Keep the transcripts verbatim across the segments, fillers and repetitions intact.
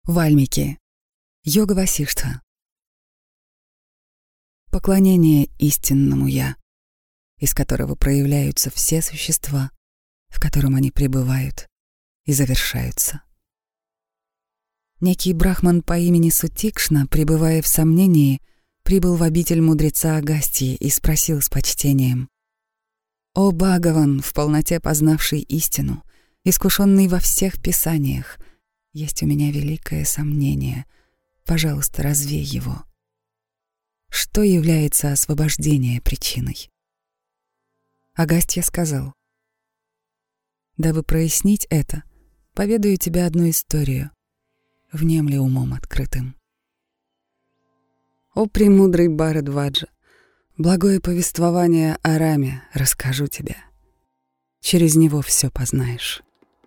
Вальмики. Йога Васиштха. Поклонение истинному «Я», из которого проявляются все существа, в котором они пребывают и завершаются. Некий брахман по имени Сутикшна, пребывая в сомнении, прибыл в обитель мудреца Агастьи и спросил с почтением: «О Бхагаван, в полноте познавший истину, искушенный во всех писаниях, есть у меня великое сомнение. Пожалуйста, развей его. Что является освобождение причиной?» Агастья сказал: «Дабы прояснить это, поведаю тебе одну историю. Внемли умом открытым. О премудрый Бхарадваджа, благое повествование о Раме расскажу тебе. Через него все познаешь».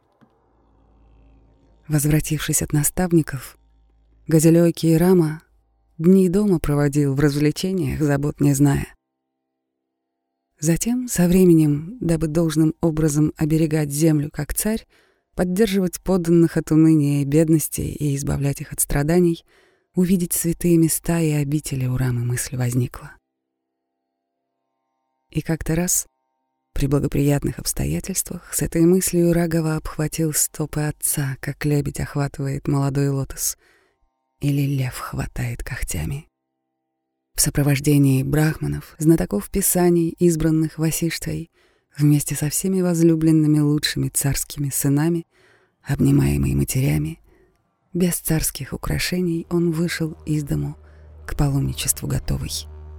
Возвратившись от наставников, годелёкий Рама дни дома проводил в развлечениях, забот не зная. Затем, со временем, дабы должным образом оберегать землю как царь, поддерживать подданных от уныния и бедности и избавлять их от страданий, увидеть святые места и обители у Рамы мысль возникла. И как-то раз, при благоприятных обстоятельствах, с этой мыслью Рагава обхватил стопы отца, как лебедь охватывает молодой лотос, или лев хватает когтями. В сопровождении брахманов, знатоков писаний, избранных Васиштхой, вместе со всеми возлюбленными лучшими царскими сынами, обнимаемый матерями, без царских украшений он вышел из дому к паломничеству готовый.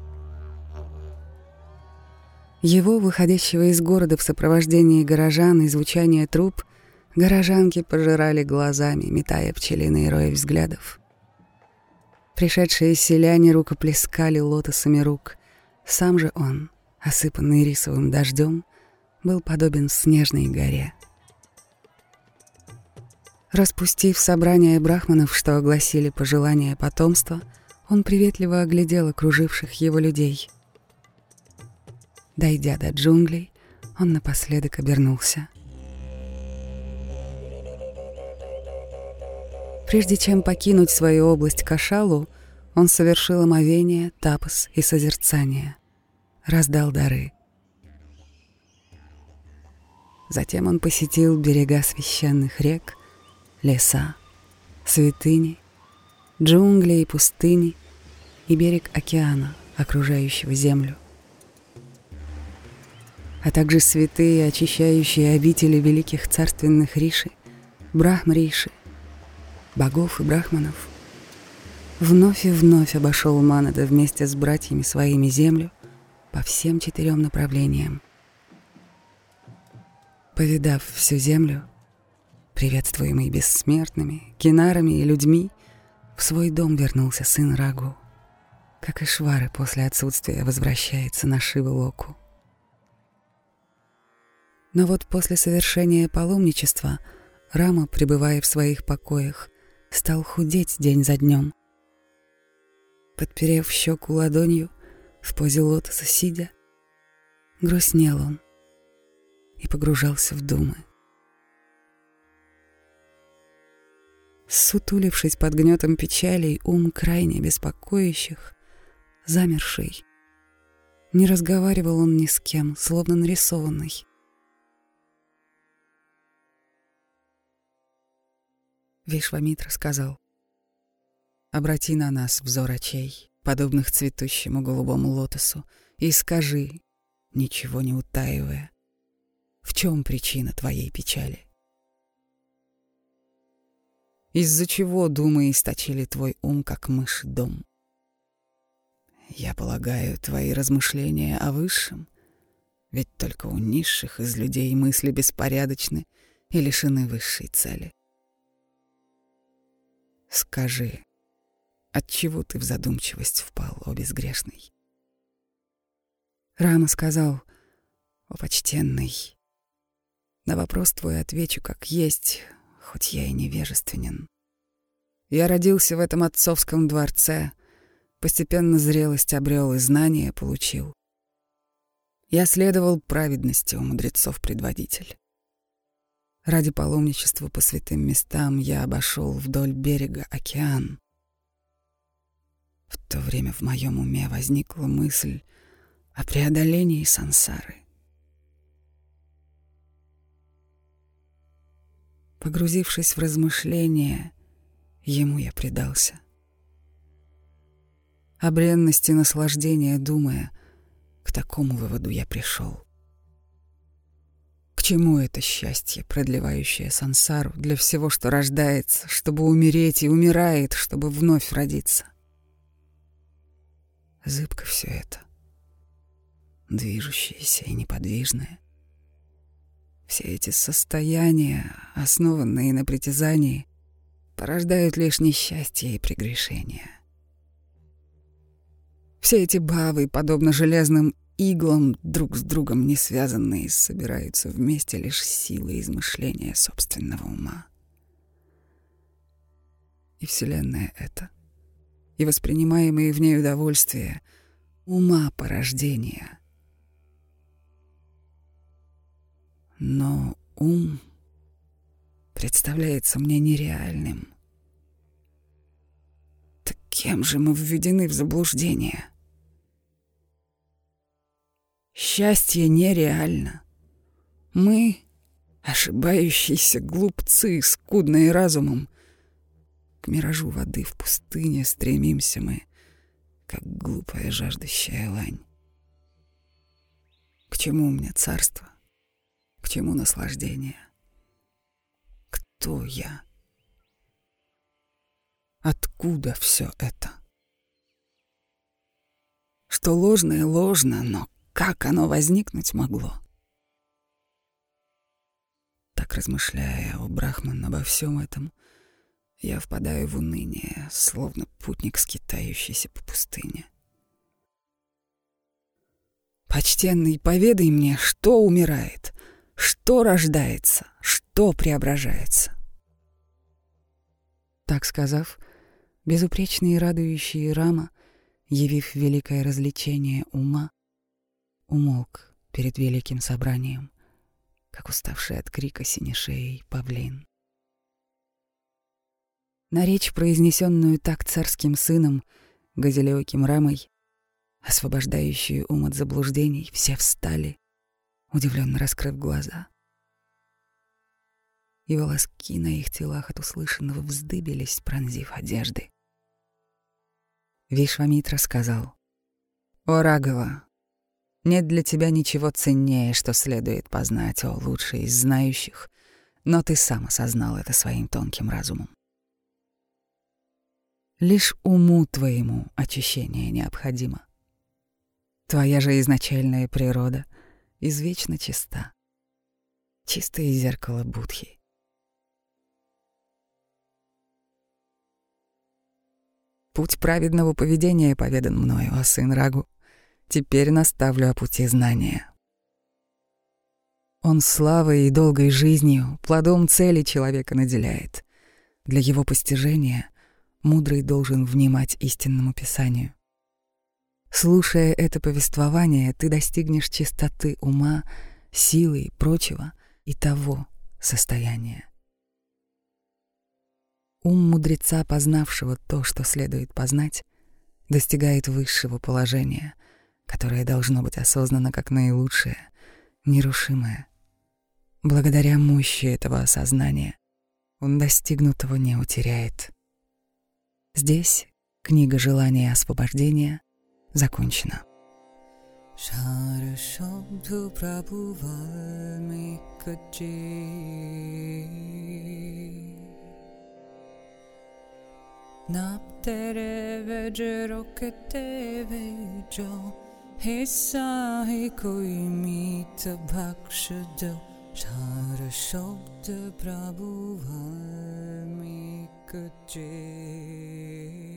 Его, выходящего из города в сопровождении горожан и звучания труб, горожанки пожирали глазами, метая пчелиные рои взглядов. Пришедшие селяне рукоплескали лотосами рук. Сам же он, осыпанный рисовым дождем, был подобен снежной горе. Распустив собрание брахманов, что огласили пожелания потомства, он приветливо оглядел окруживших его людей. Дойдя до джунглей, он напоследок обернулся. Прежде чем покинуть свою область Кашалу, он совершил омовение, тапас и созерцание, раздал дары. Затем он посетил берега священных рек, леса, святыни, джунгли и пустыни и берег океана, окружающего землю, а также святые, очищающие обители великих царственных риши, брахм-риши, богов и брахманов. Вновь и вновь обошел Манада вместе с братьями своими землю по всем четырем направлениям. Повидав всю землю, приветствуемый бессмертными, кинарами и людьми, в свой дом вернулся сын Рагу, как Ишвара после отсутствия возвращается на Шива-локу. Но вот после совершения паломничества Рама, пребывая в своих покоях, стал худеть день за днем. Подперев щеку ладонью, в позе лотоса сидя, грустнел он и погружался в думы. Ссутулившись под гнетом печалей, ум крайне беспокоящих, замерший, не разговаривал он ни с кем, словно нарисованный. Вишвамитра сказал: «Обрати на нас взор очей, подобных цветущему голубому лотосу, и скажи, ничего не утаивая, в чем причина твоей печали? Из-за чего думы источили твой ум, как мышь дом? Я полагаю, твои размышления о высшем, ведь только у низших из людей мысли беспорядочны и лишены высшей цели. Скажи, отчего ты в задумчивость впал, о безгрешный?» Рама сказал: «О почтенный, на вопрос твой отвечу как есть, хоть я и невежественен. Я родился в этом отцовском дворце, постепенно зрелость обрел и знания получил. Я следовал праведности у мудрецов-предводитель. Ради паломничества по святым местам я обошел вдоль берега океан. В то время в моем уме возникла мысль о преодолении сансары. Погрузившись в размышления, ему я предался. О бренности наслаждения думая, к такому выводу я пришел. К чему это счастье, продлевающее сансару для всего, что рождается, чтобы умереть, и умирает, чтобы вновь родиться? Зыбко все это, движущееся и неподвижное. Все эти состояния, основанные на притязании, порождают лишь несчастье и прегрешения. Все эти бавы, подобно железным иглам, друг с другом не связанные, собираются вместе лишь силой измышления собственного ума. И вселенная эта, и воспринимаемые в ней удовольствия ума порождения. Но ум представляется мне нереальным. Так кем же мы введены в заблуждение? Счастье нереально. Мы, ошибающиеся глупцы, скудные разумом, к миражу воды в пустыне стремимся мы, как глупая жаждущая лань. К чему мне царство? К чему наслаждение? Кто я? Откуда все это? Что ложное ложно, но как оно возникнуть могло? Так размышляя, о Брахман, обо всем этом, я впадаю в уныние, словно путник, скитающийся по пустыне. Почтенный, поведай мне, что умирает, что рождается, что преображается. Так сказав, безупречный и радующий Рама, явив великое развлечение ума, умолк перед великим собранием, как уставший от крика синешеей павлин. На речь, произнесенную так царским сыном, газелеоким Рамой, освобождающую ум от заблуждений, все встали, удивленно раскрыв глаза. И волоски на их телах от услышанного вздыбились, пронзив одежды. Вишвамитра сказал: «О Рагава, нет для тебя ничего ценнее, что следует познать, о лучший из знающих, но ты сам осознал это своим тонким разумом. Лишь уму твоему очищение необходимо. Твоя же изначальная природа извечно чиста, чистое зеркало Будхи. Путь праведного поведения поведан мною, о сын Рагу. Теперь наставлю о пути знания. Он славой и долгой жизнью, плодом цели человека наделяет. Для его постижения мудрый должен внимать истинному писанию. Слушая это повествование, ты достигнешь чистоты ума, силы и прочего, и того состояния. Ум мудреца, познавшего то, что следует познать, достигает высшего положения, которое должно быть осознано как наилучшее, нерушимое. Благодаря мощи этого осознания он достигнутого не утеряет. Здесь книга желания освобождения закончена. Naptere vejro che te vejo, hissa hi koi meet bhakshdo, shara shobd prabhu valmik je.